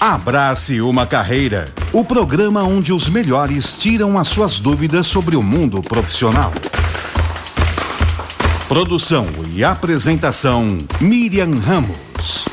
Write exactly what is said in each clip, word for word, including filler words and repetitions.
Abrace uma Carreira, o programa onde os melhores tiram as suas dúvidas sobre o mundo profissional. Produção e apresentação, Miriam Ramos.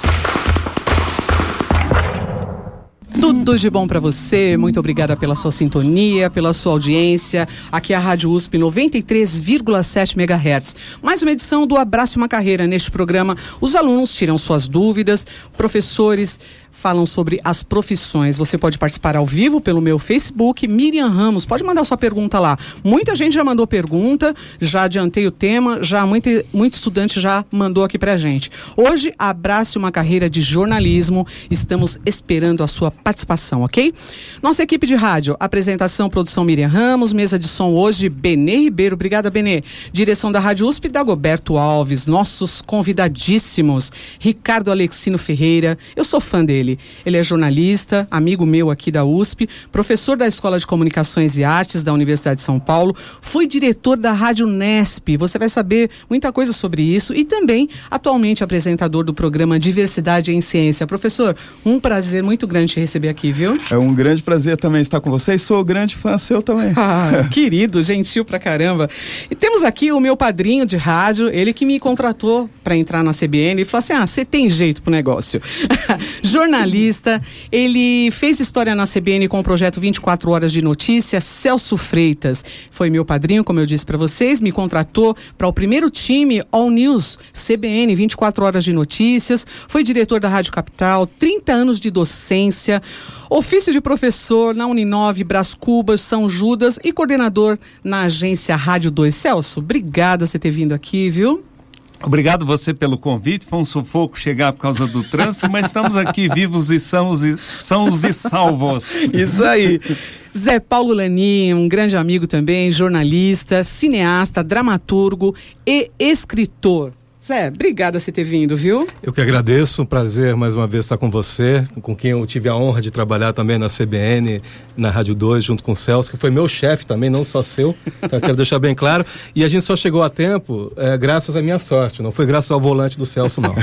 Tudo de bom para você, muito obrigada pela sua sintonia, pela sua audiência. Aqui é a Rádio U S P noventa e três vírgula sete megahertz. Mais uma edição do Abrace uma Carreira. Neste programa, os alunos tiram suas dúvidas, professores falam sobre as profissões. Você pode participar ao vivo pelo meu Facebook, Miriam Ramos. Pode mandar sua pergunta lá. Muita gente já mandou pergunta, já adiantei o tema, já muito, muito estudante já mandou aqui pra gente. Hoje, abrace uma carreira de jornalismo. Estamos esperando a sua participação, ok? Nossa equipe de rádio, apresentação, produção Miriam Ramos, mesa de som hoje, Benê Ribeiro. Obrigada, Benê. Direção da Rádio U S P, Dagoberto Alves. Nossos convidadíssimos, Ricardo Alexino Ferreira. Eu sou fã dele. Ele é jornalista, amigo meu aqui da U S P, professor da Escola de Comunicações e Artes da Universidade de São Paulo, foi diretor da Rádio Nesp. Você vai saber muita coisa sobre isso e também atualmente apresentador do programa Diversidade em Ciência. Professor, um prazer muito grande te receber aqui, viu? É um grande prazer também estar com vocês. Sou grande fã seu também. Ah, querido, gentil pra caramba. E temos aqui o meu padrinho de rádio, ele que me contratou para entrar na C B N e falou assim: ah, você tem jeito pro negócio. Jornalista, ele fez história na C B N com o projeto vinte e quatro horas de notícias. Celso Freitas foi meu padrinho, como eu disse para vocês, me contratou para o primeiro time All News C B N, vinte e quatro horas de notícias, foi diretor da Rádio Capital, trinta anos de docência, ofício de professor na Uninove, Brás Cubas, São Judas e coordenador na agência Rádio dois. Celso, obrigada por você ter vindo aqui, viu? Obrigado você pelo convite, foi um sufoco chegar por causa do trânsito, mas estamos aqui vivos e sãos e, sãos e salvos. Isso aí. Zé Paulo Lani, um grande amigo também, jornalista, cineasta, dramaturgo e escritor. Zé, obrigada por você ter vindo, viu? Eu que agradeço, um prazer mais uma vez estar com você, com quem eu tive a honra de trabalhar também na C B N, na Rádio dois, junto com o Celso, que foi meu chefe também, não só seu, então quero deixar bem claro. E a gente só chegou a tempo é, graças à minha sorte, não foi graças ao volante do Celso, não.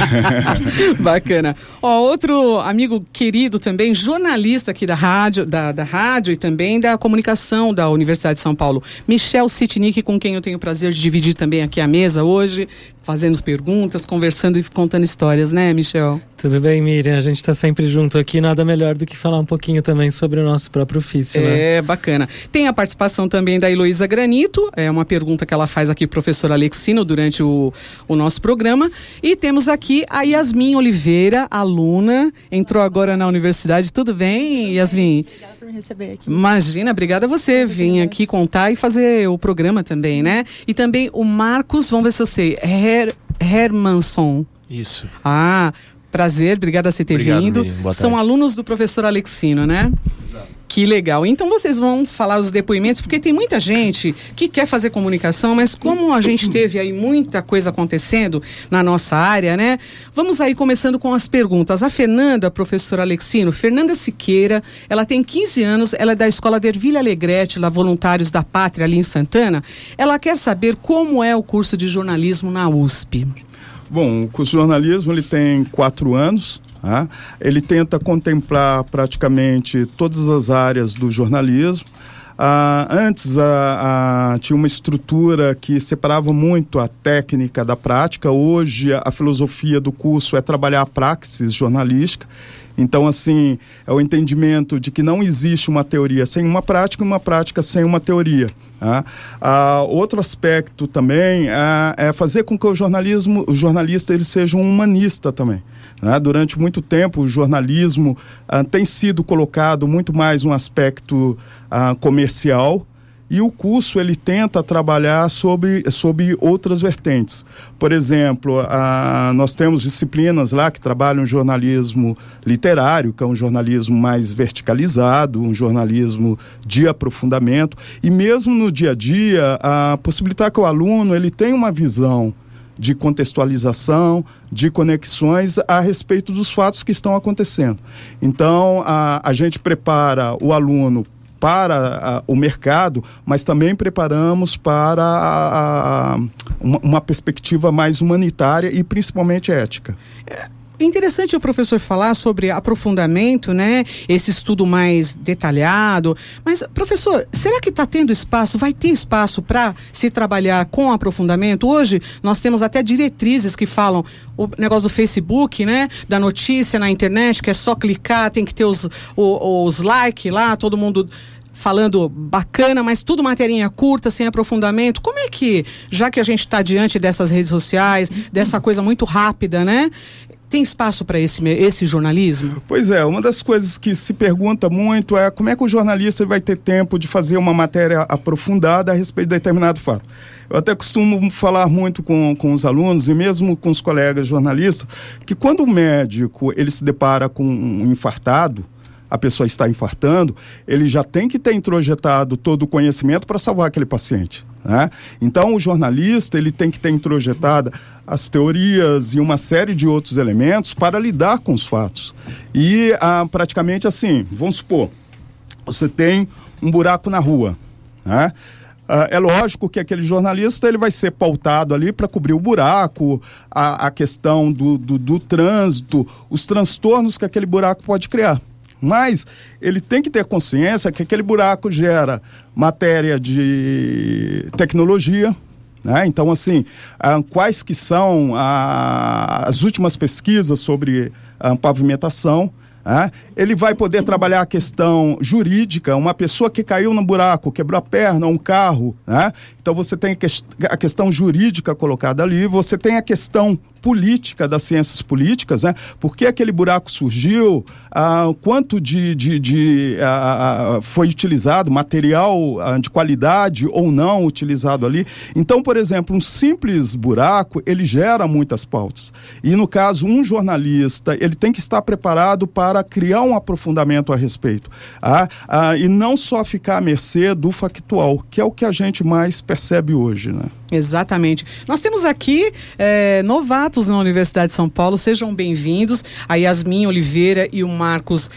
Bacana. Ó, outro amigo querido também, jornalista aqui da rádio, da, da rádio e também da comunicação da Universidade de São Paulo, Michel Sitnik, com quem eu tenho o prazer de dividir também aqui a mesa hoje, fazendo perguntas, conversando e contando histórias, né, Michel? Tudo bem, Miriam? A gente está sempre junto aqui, nada melhor do que falar um pouquinho também sobre o nosso próprio ofício, né? É, bacana. Tem a participação também da Heloísa Granito, é uma pergunta que ela faz aqui pro professor Alexino durante o, o nosso programa. E temos aqui a Yasmin Oliveira, aluna, entrou agora na universidade. Tudo bem, Yasmin? Obrigada por me receber aqui. Imagina, obrigada a você vir aqui contar e fazer o programa também, né? E também o Marcos, vamos ver se eu sei, Her... Hermanson. Isso. Ah, prazer, obrigada por você ter Obrigado, vindo. Miriam. Boa São tarde. alunos do professor Alexino, né? Exato. Que legal. Então vocês vão falar os depoimentos, porque tem muita gente que quer fazer comunicação, mas como a gente teve aí muita coisa acontecendo na nossa área, né? Vamos aí começando com as perguntas. A Fernanda, professor Alexino, Fernanda Siqueira, ela tem quinze anos, ela é da escola Derville Alegrete, lá Voluntários da Pátria, ali em Santana. Ela quer saber como é o curso de jornalismo na U S P. Bom, o curso de jornalismo ele tem quatro anos. Tá? Ele tenta contemplar praticamente todas as áreas do jornalismo. Ah, antes a, a, tinha uma estrutura que separava muito a técnica da prática. Hoje a, a filosofia do curso é trabalhar a praxis jornalística. Então, assim, é o entendimento de que não existe uma teoria sem uma prática e uma prática sem uma teoria. Tá? Ah, outro aspecto também ah, é fazer com que o jornalismo, o jornalista ele seja um humanista também. Né? Durante muito tempo, o jornalismo ah, tem sido colocado muito mais um aspecto ah, comercial. E o curso ele tenta trabalhar sobre, sobre outras vertentes. Por exemplo, a, nós temos disciplinas lá que trabalham jornalismo literário, que é um jornalismo mais verticalizado, um jornalismo de aprofundamento. E mesmo no dia a dia, a possibilitar que o aluno ele tenha uma visão de contextualização, de conexões a respeito dos fatos que estão acontecendo. Então, a, a gente prepara o aluno para a, o mercado, mas também preparamos para a, a, uma, uma perspectiva mais humanitária e principalmente ética. É, interessante o professor falar sobre aprofundamento, né? Esse estudo mais detalhado. Mas, professor, será que está tendo espaço, vai ter espaço para se trabalhar com aprofundamento? Hoje, nós temos até diretrizes que falam o negócio do Facebook, né? Da notícia na internet, que é só clicar, tem que ter os, os, os likes lá, todo mundo falando bacana, mas tudo materinha curta, sem aprofundamento. Como é que, já que a gente está diante dessas redes sociais, dessa coisa muito rápida, né? Tem espaço para esse, esse jornalismo? Pois é, uma das coisas que se pergunta muito é como é que o jornalista vai ter tempo de fazer uma matéria aprofundada a respeito de determinado fato. Eu até costumo falar muito com, com os alunos e mesmo com os colegas jornalistas que quando o médico ele se depara com um infartado, a pessoa está infartando, ele já tem que ter introjetado todo o conhecimento para salvar aquele paciente, né? Então o jornalista ele tem que ter introjetada as teorias e uma série de outros elementos para lidar com os fatos. E ah, praticamente assim, vamos supor, você tem um buraco na rua, né? Uh, é lógico que aquele jornalista ele vai ser pautado ali para cobrir o buraco, a, a questão do, do, do trânsito, os transtornos que aquele buraco pode criar. Mas ele tem que ter consciência que aquele buraco gera matéria de tecnologia, né? Então, assim, ah, quais que são ah, as últimas pesquisas sobre ah, pavimentação, ah, ele vai poder trabalhar a questão jurídica, uma pessoa que caiu no buraco, quebrou a perna, um carro, né? Então você tem a questão jurídica colocada ali, você tem a questão política das ciências políticas, né? Por que aquele buraco surgiu, ah, quanto de, de, de ah, foi utilizado, material ah, de qualidade ou não utilizado ali. Então, por exemplo, um simples buraco, ele gera muitas pautas. E no caso, um jornalista, ele tem que estar preparado para criar um aprofundamento a respeito. Ah, ah, e não só ficar à mercê do factual, que é o que a gente mais percebe hoje, né? Exatamente. Nós temos aqui é, novatos na Universidade de São Paulo, sejam bem-vindos, a Yasmin Oliveira e o Marcos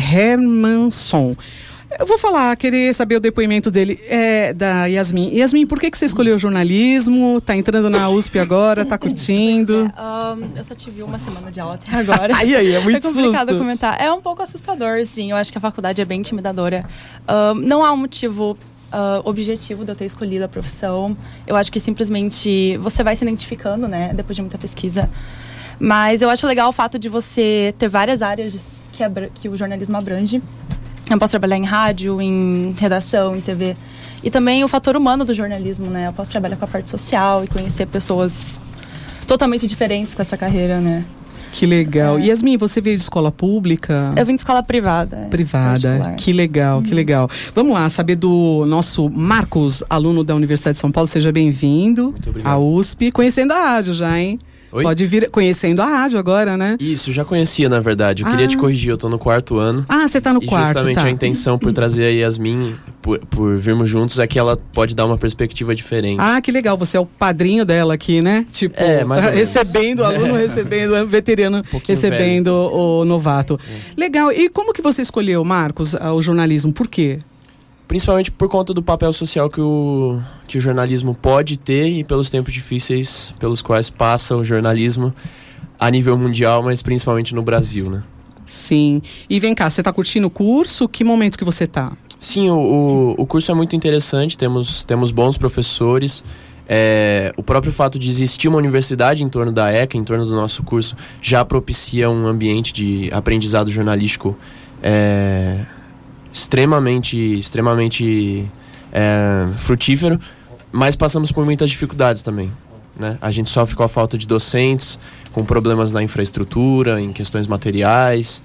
Hermanson. Eu vou falar, querer saber o depoimento dele, é, da Yasmin. Yasmin, por que, que você escolheu jornalismo? Tá entrando na U S P agora, tá curtindo? É, um, eu só tive uma semana de aula até agora. Aí, aí, é muito é complicado susto. comentar. É um pouco assustador, sim. Eu acho que a faculdade é bem intimidadora. Um, não há um motivo uh, objetivo de eu ter escolhido a profissão. Eu acho que simplesmente você vai se identificando, né? Depois de muita pesquisa. Mas eu acho legal o fato de você ter várias áreas que, abra- que o jornalismo abrange. Eu posso trabalhar em rádio, em redação, em T V. E também o fator humano do jornalismo, né? Eu posso trabalhar com a parte social e conhecer pessoas totalmente diferentes com essa carreira, né? Que legal. É. Yasmin, você veio de escola pública? Eu vim de escola privada. Privada. Particular. Que legal, que legal. Vamos lá, saber do nosso Marcos, aluno da Universidade de São Paulo. Seja bem-vindo. Muito obrigado. À U S P. Conhecendo a rádio já, hein? Oi? Pode vir conhecendo a rádio agora, né? Isso, já conhecia, na verdade. Eu Ah. queria te corrigir, eu tô no quarto ano. Ah, você tá no e quarto, justamente tá. a intenção por trazer a Yasmin, por, por virmos juntos, é que ela pode dar uma perspectiva diferente. Ah, que legal. Você é o padrinho dela aqui, né? Tipo, É, mais ou menos. recebendo o aluno, recebendo o veterano, pouquinho recebendo o novato. Legal. E como que você escolheu, Marcos, o jornalismo? Por quê? Principalmente por conta do papel social que o, que o jornalismo pode ter e pelos tempos difíceis pelos quais passa o jornalismo a nível mundial, mas principalmente no Brasil, né? Sim. E vem cá, você tá curtindo o curso? Que momento que você tá? Sim, o, o, o curso é muito interessante, temos, temos bons professores. É, o próprio fato de existir uma universidade em torno da E C A, em torno do nosso curso, já propicia um ambiente de aprendizado jornalístico é, extremamente, extremamente é, frutífero, mas passamos por muitas dificuldades também, né? A gente sofre com a falta de docentes, com problemas na infraestrutura, em questões materiais.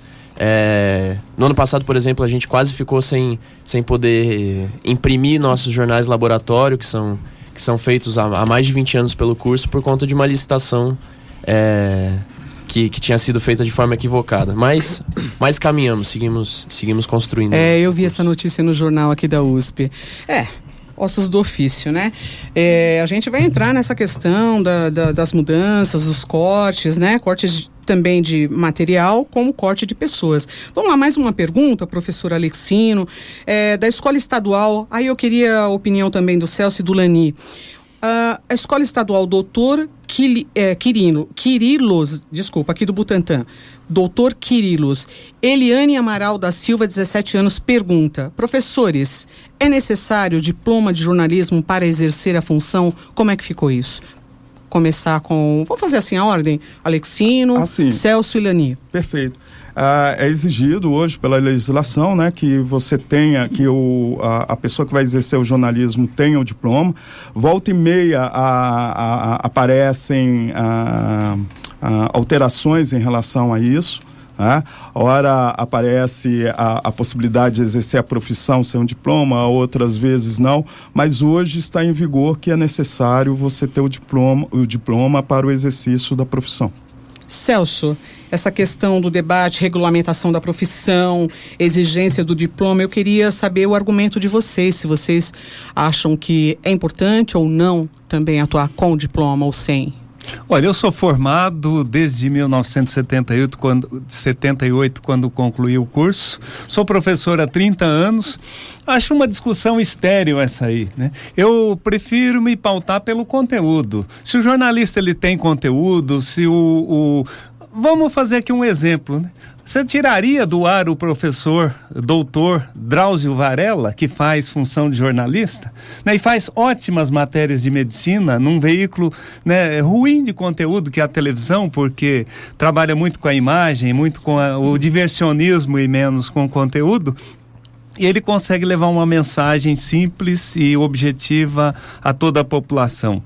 É, no ano passado, por exemplo, a gente quase ficou sem, sem poder imprimir nossos jornais laboratório, que são, que são feitos há, há mais de vinte anos pelo curso, por conta de uma licitação é, que, que tinha sido feita de forma equivocada. Mas, mas caminhamos, seguimos, seguimos construindo. É, eu vi essa notícia no jornal aqui da U S P. É, ossos do ofício, né? É, a gente vai entrar nessa questão da, da, das mudanças, dos cortes, né? Cortes também de material, como corte de pessoas. Vamos lá, mais uma pergunta, professor Alexino, é, da escola estadual. Aí eu queria a opinião também do Celso e do Lani. Uh, a Escola Estadual Doutor Quili, é, Quirino, Quirilos, desculpa, aqui do Butantã, Doutor Quirilos. Eliane Amaral da Silva, dezessete anos, pergunta: professores, é necessário diploma de jornalismo para exercer a função? Como é que ficou isso? Começar com, vamos fazer assim a ordem? Alexino, assim, Celso e Lani. Perfeito. Ah, é exigido hoje pela legislação, né, que você tenha, que o, a, a pessoa que vai exercer o jornalismo tenha o diploma. Volta e meia a, a, a, aparecem a, a, alterações em relação a isso. Né? Ora aparece a, a possibilidade de exercer a profissão sem um diploma, outras vezes não, mas hoje está em vigor que é necessário você ter o diploma, o diploma para o exercício da profissão. Celso, essa questão do debate, regulamentação da profissão, exigência do diploma, eu queria saber o argumento de vocês, se vocês acham que é importante ou não também atuar com diploma ou sem. Olha, eu sou formado desde mil novecentos e setenta e oito, quando, setenta e oito, quando concluí o curso. Sou professor há trinta anos. Acho uma discussão estéril essa aí, né? Eu prefiro me pautar pelo conteúdo. Se o jornalista ele tem conteúdo, se o... o... Vamos fazer aqui um exemplo, né? Você tiraria do ar o professor doutor Drauzio Varela, que faz função de jornalista, né, e faz ótimas matérias de medicina num veículo, né, ruim de conteúdo, que é a televisão, porque trabalha muito com a imagem, muito com a, o diversionismo e menos com o conteúdo. E ele consegue levar uma mensagem simples e objetiva a toda a população.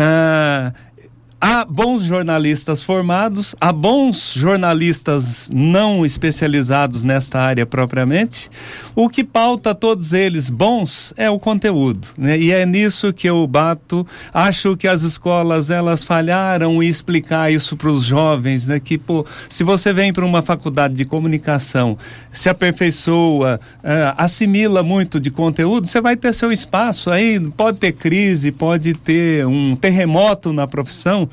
Ah, Há bons jornalistas formados, há bons jornalistas não especializados nesta área propriamente. O que pauta todos eles bons é o conteúdo, né? E é nisso que eu bato. Acho que as escolas, elas falharam em explicar isso para os jovens, né? Que, pô, se você vem para uma faculdade de comunicação, se aperfeiçoa, uh, assimila muito de conteúdo, você vai ter seu espaço. Aí pode ter crise, pode ter um terremoto na profissão,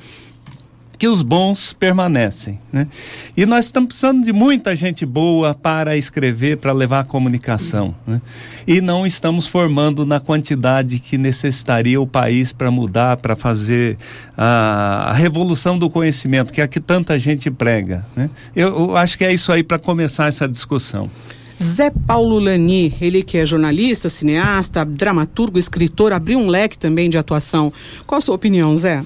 que os bons permanecem, né? E nós estamos precisando de muita gente boa para escrever, para levar a comunicação, né? E não estamos formando na quantidade que necessitaria o país para mudar, para fazer a, a revolução do conhecimento, que é a que tanta gente prega, né? Eu, eu acho que é isso aí para começar essa discussão. Zé Paulo Lani, ele que é jornalista, cineasta, dramaturgo, escritor, abriu um leque também de atuação. Qual a sua opinião, Zé?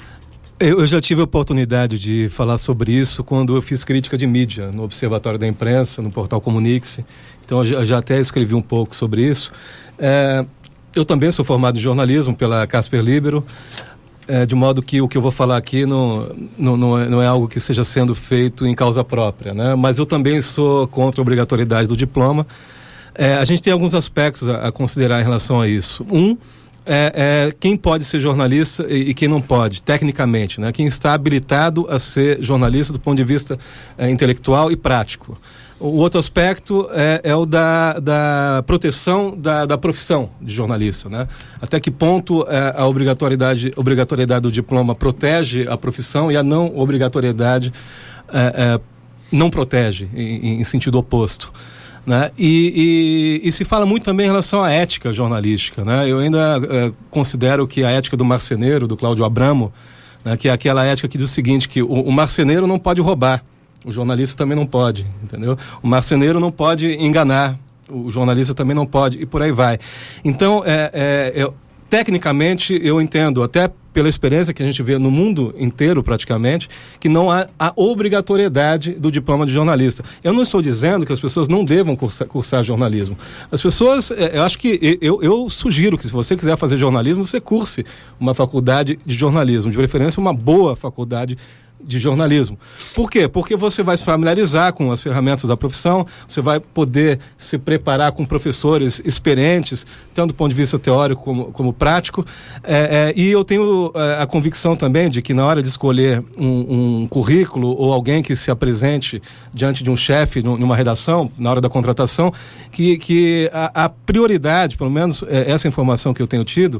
Eu já tive a oportunidade de falar sobre isso quando eu fiz crítica de mídia no Observatório da Imprensa, no portal Comunique-se. Então eu já até escrevi um pouco sobre isso. É, eu também sou formado em jornalismo pela Casper Libero, é, de modo que o que eu vou falar aqui não, não, não, é, não é algo que seja sendo feito em causa própria, né? Mas eu também sou contra a obrigatoriedade do diploma. É, a gente tem alguns aspectos a, a considerar em relação a isso. Um, É, é, quem pode ser jornalista e, e quem não pode, tecnicamente, né? Quem está habilitado a ser jornalista do ponto de vista é, intelectual e prático. O outro aspecto é, é o da, da proteção da, da profissão de jornalista, né? Até que ponto é, a obrigatoriedade, obrigatoriedade do diploma protege a profissão e a não obrigatoriedade é, é, não protege, em, em sentido oposto. Né? E, e, e se fala muito também em relação à ética jornalística, né? Eu ainda é, considero que a ética do marceneiro, do Cláudio Abramo, né, que é aquela ética que diz o seguinte, que o, o marceneiro não pode roubar, o jornalista também não pode, entendeu? O marceneiro não pode enganar, o jornalista também não pode, e por aí vai. Então, é, é, é, tecnicamente, eu entendo, até pela experiência que a gente vê no mundo inteiro praticamente, que não há a obrigatoriedade do diploma de jornalista. Eu não estou dizendo que as pessoas não devam cursar, cursar jornalismo. As pessoas, eu acho que, eu, eu sugiro que se você quiser fazer jornalismo, você curse uma faculdade de jornalismo, de preferência uma boa faculdade de jornalismo. Por quê? Porque você vai se familiarizar com as ferramentas da profissão, você vai poder se preparar com professores experientes, tanto do ponto de vista teórico como, como prático, é, é, e eu tenho é, a convicção também de que na hora de escolher um, um currículo ou alguém que se apresente diante de um chefe numa redação, na hora da contratação, que, que a, a prioridade, pelo menos é, essa informação que eu tenho tido,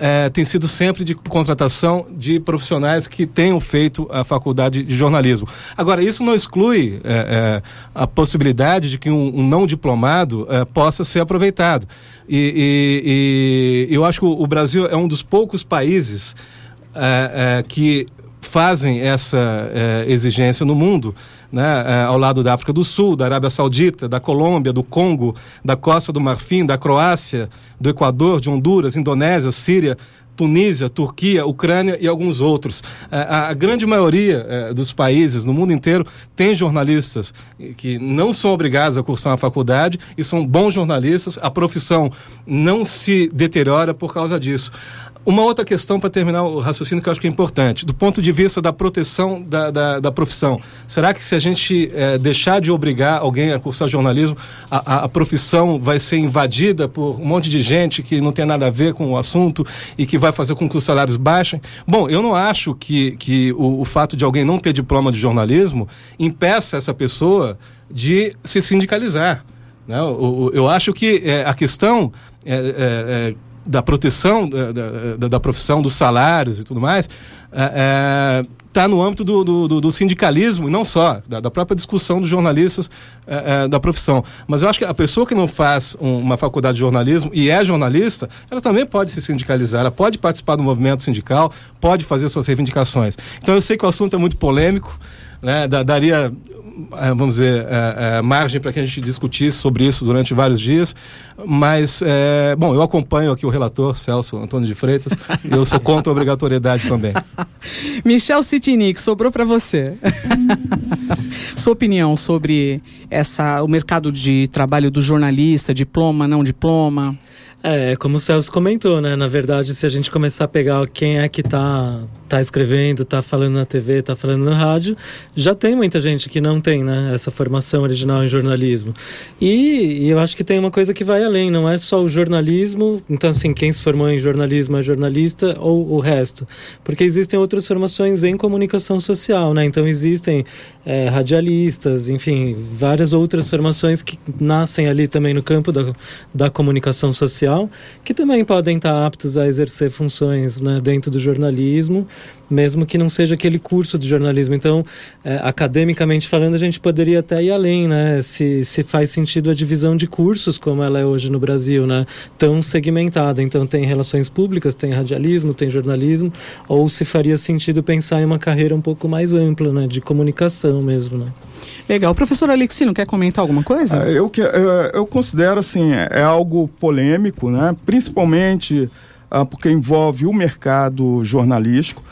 é, tem sido sempre de contratação de profissionais que tenham feito a faculdade de jornalismo. Agora, isso não exclui é, é, a possibilidade de que um, um não diplomado é, possa ser aproveitado. E, e, e eu acho que o Brasil é um dos poucos países é, é, que fazem essa é, exigência no mundo, né, é, ao lado da África do Sul, da Arábia Saudita, da Colômbia, do Congo, da Costa do Marfim, da Croácia, do Equador, de Honduras, Indonésia, Síria, Tunísia, Turquia, Ucrânia e alguns outros. A, a grande maioria é, dos países no mundo inteiro tem jornalistas que não são obrigados a cursar uma faculdade e são bons jornalistas. A profissão não se deteriora por causa disso. Uma outra questão para terminar o raciocínio que eu acho que é importante, do ponto de vista da proteção da, da, da profissão. Será que se a gente é, deixar de obrigar alguém a cursar jornalismo, a, a, a profissão vai ser invadida por um monte de gente que não tem nada a ver com o assunto e que vai fazer com que os salários baixem? Bom, eu não acho que, que o, o fato de alguém não ter diploma de jornalismo impeça essa pessoa de se sindicalizar, né? Eu, eu acho que é, a questão é, é, é da proteção da, da, da profissão, dos salários e tudo mais, está é, no âmbito do, do, do sindicalismo, e não só, da, da própria discussão dos jornalistas é, é, da profissão. Mas eu acho que a pessoa que não faz um, uma faculdade de jornalismo e é jornalista, ela também pode se sindicalizar, ela pode participar do movimento sindical, pode fazer suas reivindicações. Então eu sei que o assunto é muito polêmico, né, da, daria... vamos dizer, é, é, margem para que a gente discutisse sobre isso durante vários dias, mas, é, bom, eu acompanho aqui o relator, Celso Antônio de Freitas, e eu sou contra a obrigatoriedade também. Michel Citinic, sobrou para você. Sua opinião sobre essa, o mercado de trabalho do jornalista, diploma, não diploma? É, como o Celso comentou, né? Na verdade, se a gente começar a pegar quem é que tá, tá escrevendo, tá falando na T V, tá falando no rádio, já tem muita gente que não tem, né, essa formação original em jornalismo. E, e eu acho que tem uma coisa que vai além, não é só o jornalismo, então assim, quem se formou em jornalismo é jornalista ou o resto. Porque existem outras formações em comunicação social, né? Então existem é, radialistas, enfim, várias outras formações que nascem ali também no campo da, da comunicação social, que também podem estar aptos a exercer funções, né, dentro do jornalismo, mesmo que não seja aquele curso de jornalismo. Então, é, academicamente falando, a gente poderia até ir além, né, se, se faz sentido a divisão de cursos como ela é hoje no Brasil, né, tão segmentada. Então, tem relações públicas, tem radialismo, tem jornalismo, ou se faria sentido pensar em uma carreira um pouco mais ampla, né, de comunicação mesmo, né. Legal. Professor Alexino, quer comentar alguma coisa? Eu, que, eu, eu considero, assim, é algo polêmico, né? Principalmente ah, porque envolve o mercado jornalístico.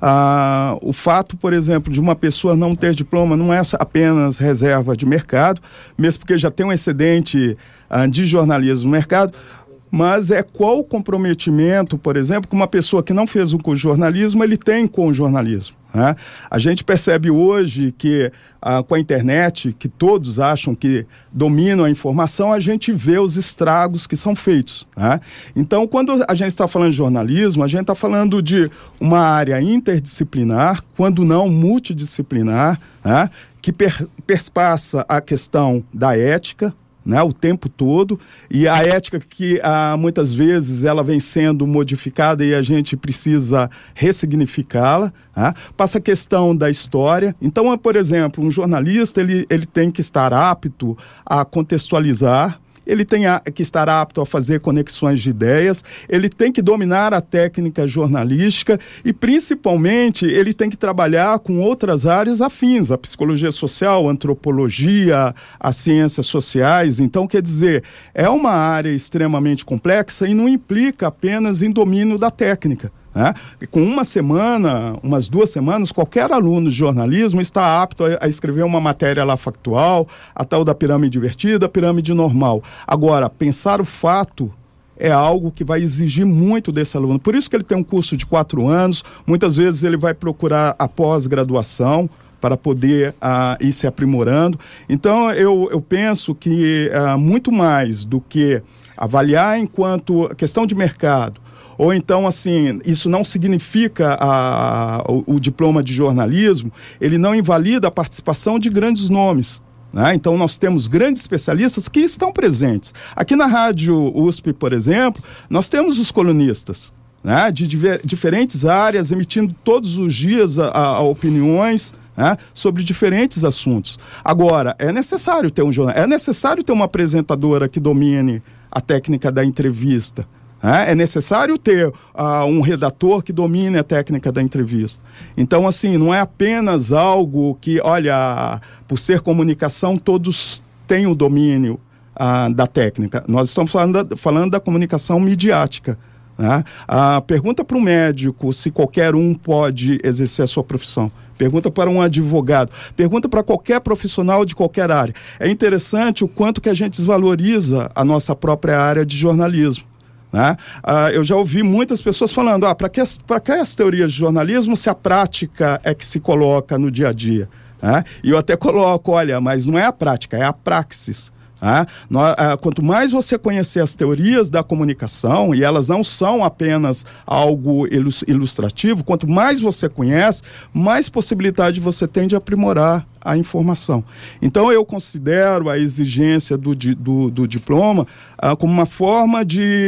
Ah, o fato, por exemplo, de uma pessoa não ter diploma não é apenas reserva de mercado, mesmo porque já tem um excedente ah, de jornalismo no mercado, mas é qual o comprometimento, por exemplo, que uma pessoa que não fez um curso de jornalismo, ele tem com o jornalismo, né? A gente percebe hoje que ah, com a internet, que todos acham que dominam a informação, a gente vê os estragos que são feitos, né? Então, quando a gente está falando de jornalismo, a gente está falando de uma área interdisciplinar, quando não multidisciplinar, né? Que per, perpassa a questão da ética, né, o tempo todo, e a ética que ah, muitas vezes ela vem sendo modificada e a gente precisa ressignificá-la, né? Passa a questão da história. Então, por exemplo, um jornalista ele, ele tem que estar apto a contextualizar, ele tem a, que estar apto a fazer conexões de ideias, ele tem que dominar a técnica jornalística e, principalmente, ele tem que trabalhar com outras áreas afins, a psicologia social, a antropologia, as ciências sociais. Então, quer dizer, é uma área extremamente complexa e não implica apenas em domínio da técnica, né? Com uma semana, umas duas semanas, qualquer aluno de jornalismo está apto a, a escrever uma matéria lá factual, a tal da pirâmide invertida, a pirâmide normal. Agora, pensar o fato é algo que vai exigir muito desse aluno. Por isso que ele tem um curso de quatro anos, muitas vezes ele vai procurar a pós-graduação para poder uh, ir se aprimorando. Então, eu, eu penso que uh, muito mais do que avaliar enquanto questão de mercado, ou então, assim, isso não significa a, o, o diploma de jornalismo, ele não invalida a participação de grandes nomes, né? Então, nós temos grandes especialistas que estão presentes. Aqui na Rádio U S P, por exemplo, nós temos os colunistas, né, de diver, diferentes áreas, emitindo todos os dias a, a, a opiniões, né, sobre diferentes assuntos. Agora, é necessário ter um jornal, é necessário ter uma apresentadora que domine a técnica da entrevista. Né? É necessário ter uh, um redator que domine a técnica da entrevista. Então, assim, não é apenas algo que, olha, por ser comunicação, todos têm o domínio uh, da técnica. Nós estamos falando da, falando da comunicação midiática. Né? Uh, pergunta para um médico se qualquer um pode exercer a sua profissão. Pergunta para um advogado, pergunta para qualquer profissional de qualquer área. É interessante o quanto que a gente desvaloriza a nossa própria área de jornalismo. Né? Ah, eu já ouvi muitas pessoas falando, ah, para que, para que as teorias de jornalismo se a prática é que se coloca no dia a dia? Né? E eu até coloco, olha, mas não é a prática, é a praxis. Ah, nós, ah, quanto mais você conhecer as teorias da comunicação, e elas não são apenas algo ilustrativo, quanto mais você conhece, mais possibilidade você tem de aprimorar a informação. Então eu considero a exigência do, do, do diploma ah, como uma forma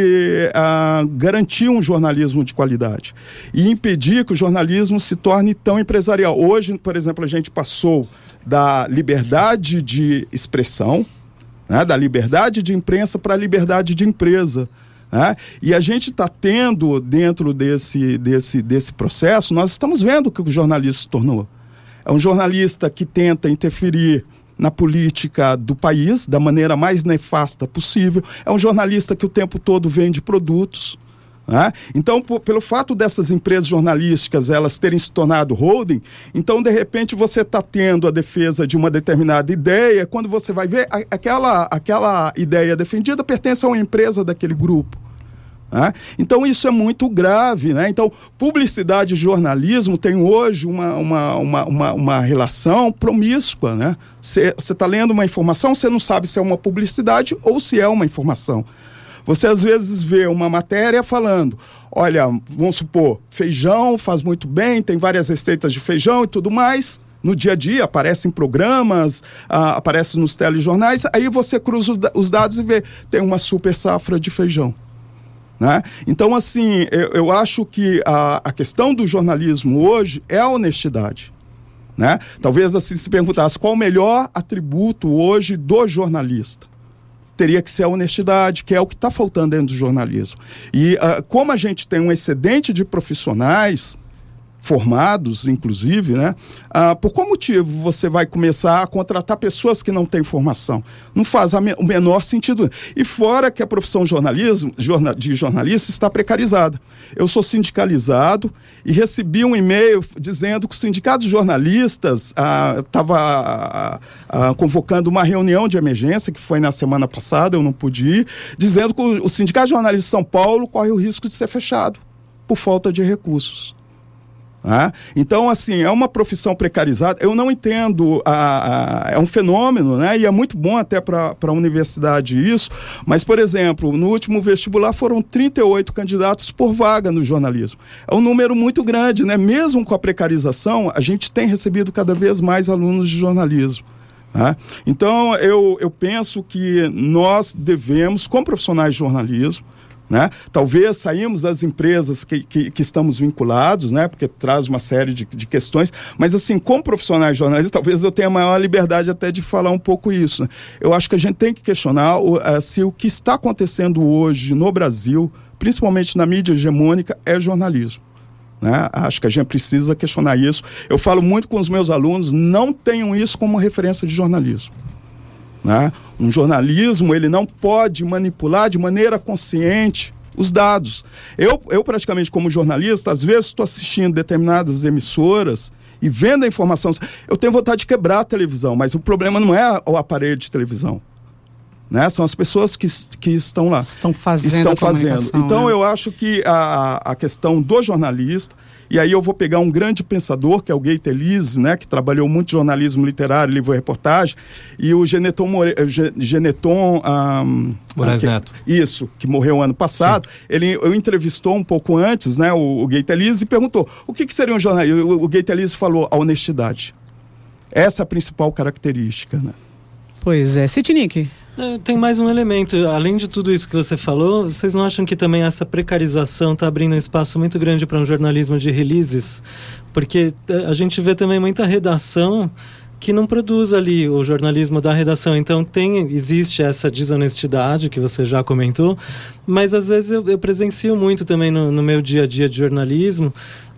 de ah, garantir um jornalismo de qualidade e impedir que o jornalismo se torne tão empresarial. Hoje, por exemplo, a gente passou da liberdade de expressão, né, da liberdade de imprensa para a liberdade de empresa. Né? E a gente está tendo, dentro desse, desse, desse processo, nós estamos vendo o que o jornalista se tornou. É um jornalista que tenta interferir na política do país da maneira mais nefasta possível. É um jornalista que o tempo todo vende produtos. Né? Então, por, pelo fato dessas empresas jornalísticas elas terem se tornado holding, então de repente você está tendo a defesa de uma determinada ideia, quando você vai ver, a, aquela, aquela ideia defendida pertence a uma empresa daquele grupo. Né? Então isso é muito grave. Né? Então, publicidade e jornalismo tem hoje uma, uma, uma, uma, uma relação promíscua. Né? Você está lendo uma informação, você não sabe se é uma publicidade ou se é uma informação. Você às vezes vê uma matéria falando, olha, vamos supor, feijão faz muito bem, tem várias receitas de feijão e tudo mais. No dia a dia, aparece em programas, ah, aparece nos telejornais, aí você cruza os dados e vê, tem uma super safra de feijão. Né? Então, assim, eu, eu acho que a, a questão do jornalismo hoje é a honestidade. Né? Talvez assim se perguntasse qual o melhor atributo hoje do jornalista. Teria que ser a honestidade, que é o que está faltando dentro do jornalismo. E uh, como a gente tem um excedente de profissionais formados, inclusive, né? Uh, por qual motivo você vai começar a contratar pessoas que não têm formação? Não faz a me- o menor sentido. E fora que a profissão jornalismo, jorna- de jornalista está precarizada. Eu sou sindicalizado e recebi um e-mail dizendo que o sindicato de jornalistas estava uh, uh, uh, convocando uma reunião de emergência, que foi na semana passada, eu não pude ir, dizendo que o, o sindicato de jornalistas de São Paulo corre o risco de ser fechado por falta de recursos. Ah, então, assim, é uma profissão precarizada. Eu não entendo, a, a, é um fenômeno, né? E é muito bom até para a universidade isso, mas, por exemplo, no último vestibular foram trinta e oito candidatos por vaga no jornalismo. É um número muito grande, né? Mesmo com a precarização, a gente tem recebido cada vez mais alunos de jornalismo. Ah, então, eu, eu penso que nós devemos, como profissionais de jornalismo, né? Talvez saímos das empresas que, que, que estamos vinculados, né? Porque traz uma série de, de questões, mas assim, como profissionais de jornalismo, talvez eu tenha maior liberdade até de falar um pouco isso. Né? Eu acho que a gente tem que questionar o, uh, se o que está acontecendo hoje no Brasil, principalmente na mídia hegemônica, é jornalismo. Né? Acho que a gente precisa questionar isso. Eu falo muito com os meus alunos, não tenham isso como referência de jornalismo. Né? Um jornalismo, ele não pode manipular de maneira consciente os dados. Eu, eu praticamente, como jornalista, às vezes estou assistindo determinadas emissoras e vendo a informação. Eu tenho vontade de quebrar a televisão, mas o problema não é o aparelho de televisão. Né? São as pessoas que, que estão lá. Estão fazendo. Estão fazendo. Então, né? eu acho que a, a questão do jornalista, e aí eu vou pegar um grande pensador, que é o Gaita Elise, né? Que trabalhou muito jornalismo literário, livro e reportagem, e o Geneton, More... Geneton um... Moraes que... Neto. Isso, que morreu ano passado. Ele, eu entrevistou um pouco antes, né, o, o Gaita Elise, e perguntou, o que, que seria um jornalista? O, o Gaita Elise falou, a honestidade. Essa é a principal característica, né? Pois é. Citinic. É, tem mais um elemento, além de tudo isso que você falou, vocês não acham que também essa precarização está abrindo um espaço muito grande para um jornalismo de releases? Porque a gente vê também muita redação que não produz ali o jornalismo da redação. Então tem, existe essa desonestidade que você já comentou, mas às vezes eu, eu presencio muito também no, no meu dia a dia de jornalismo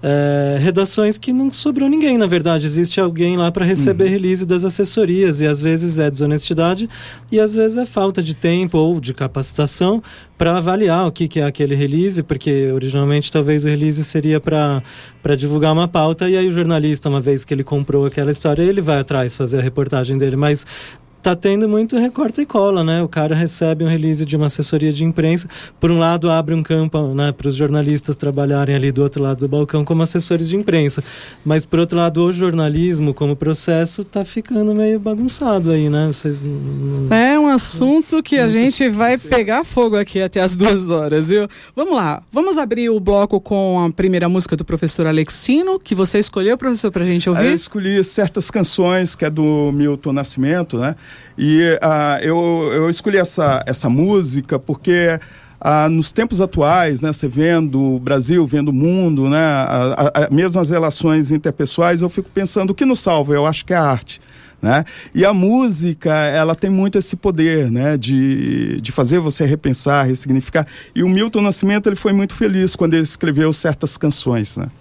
É, redações que não sobrou ninguém, na verdade. Existe alguém lá para receber uhum. release das assessorias, e às vezes é desonestidade e às vezes é falta de tempo ou de capacitação para avaliar o que, que é aquele release, porque originalmente talvez o release seria para para divulgar uma pauta, e aí o jornalista, uma vez que ele comprou aquela história, ele vai atrás fazer a reportagem dele, mas tá tendo muito recorta e cola, né? O cara recebe um release de uma assessoria de imprensa, por um lado abre um campo, né, para os jornalistas trabalharem ali do outro lado do balcão como assessores de imprensa, mas por outro lado o jornalismo como processo tá ficando meio bagunçado aí, né? Vocês não... É um assunto que a gente vai pegar fogo aqui até as duas horas, viu? Vamos lá, vamos abrir o bloco com a primeira música do professor Alexino, que você escolheu, professor, pra gente ouvir? Eu escolhi Certas Canções, que é do Milton Nascimento, né? E uh, eu, eu escolhi essa, essa música porque uh, nos tempos atuais, né, você vendo o Brasil, vendo o mundo, né, a, a, mesmo as relações interpessoais, eu fico pensando o que nos salva, eu acho que é a arte. Né? E a música, ela tem muito esse poder, né, de, de fazer você repensar, ressignificar. E o Milton Nascimento, ele foi muito feliz quando ele escreveu Certas Canções, né?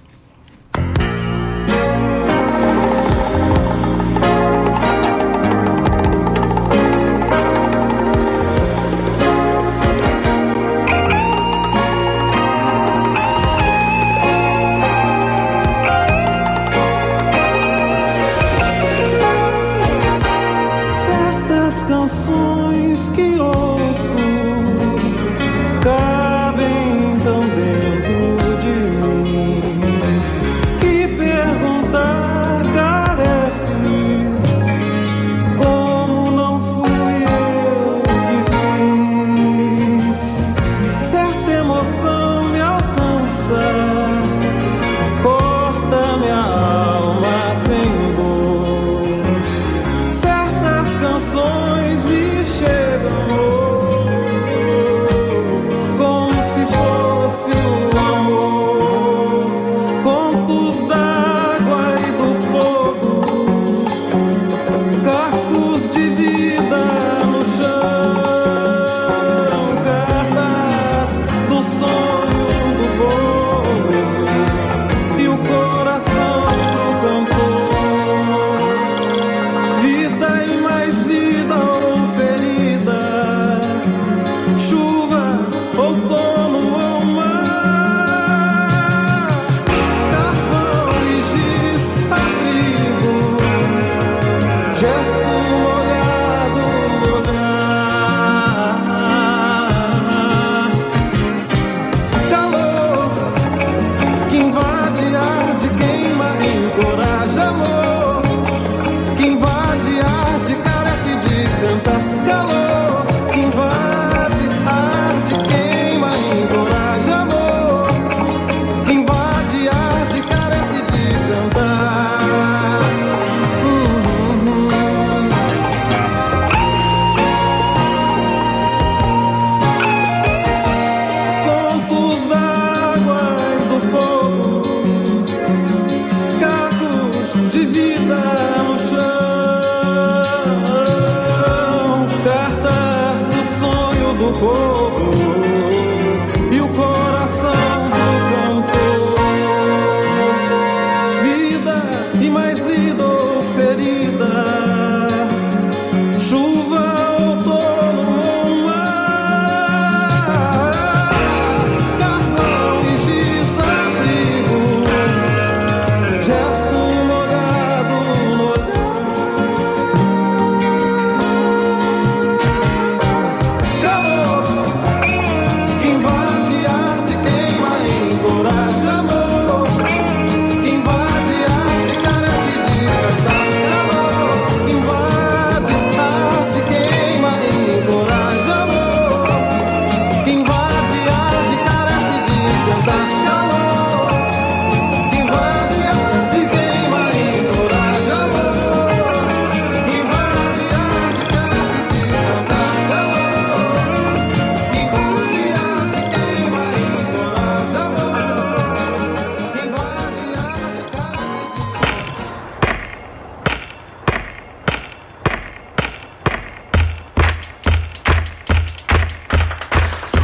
Cabem tão dentro de mim que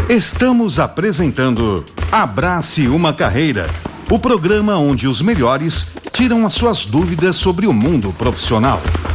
Estamos apresentando Abrace uma Carreira, o programa onde os melhores tiram as suas dúvidas sobre o mundo profissional.